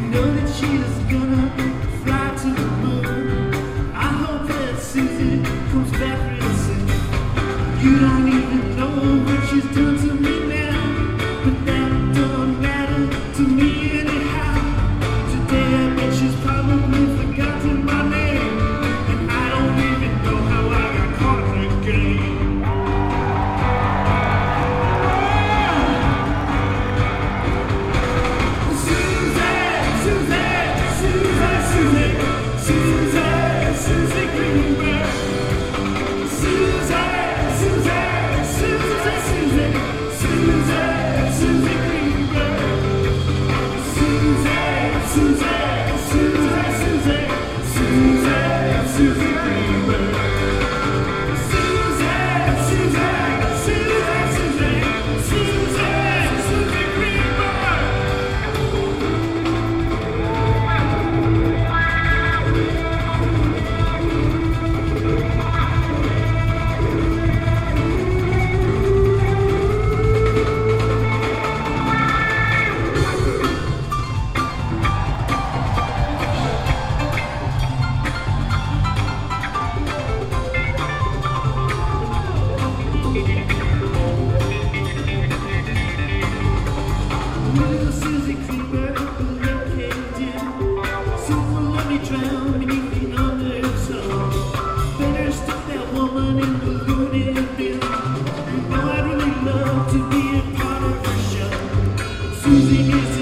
know that she's gonna fly to the moon. I hope that Susie comes back real soon. You don't even know what she's done to me now, but that don't matter to me anyhow. Today I bet she's probably forgotten my name, and I don't even know how I got caught in the game. Susie Greenberg. Susie Greenberg, who let caved in. Super let me drown beneath the undertow. Better stick that woman in the loony bin. You know I'd really love to be a part of her show. Susie needs to